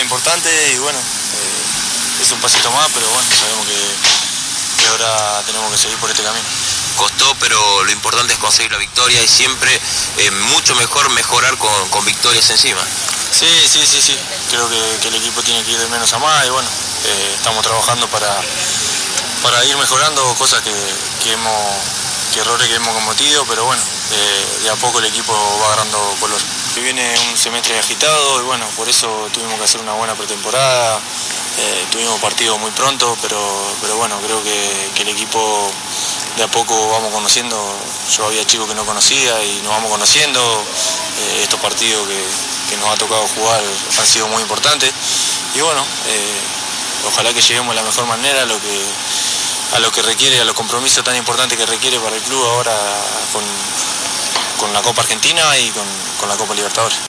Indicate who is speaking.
Speaker 1: importante y bueno, es un pasito más, pero bueno, sabemos que ahora tenemos que seguir por este camino.
Speaker 2: Costó, pero lo importante es conseguir la victoria y siempre mucho mejor mejorar con victorias encima.
Speaker 1: Sí, creo que el equipo tiene que ir de menos a más y bueno, estamos trabajando para ir mejorando cosas errores que hemos cometido, pero bueno, de a poco el equipo va agarrando color. Viene un semestre agitado y bueno, por eso tuvimos que hacer una buena pretemporada, tuvimos partidos muy pronto, pero bueno, creo que el equipo de a poco vamos conociendo. Yo había chicos que no conocía y nos vamos conociendo. Estos partidos que nos ha tocado jugar han sido muy importantes y bueno, ojalá que lleguemos de la mejor manera a lo que requiere, a los compromisos tan importantes que requiere para el club ahora con la Copa Argentina y con la Copa Libertadores.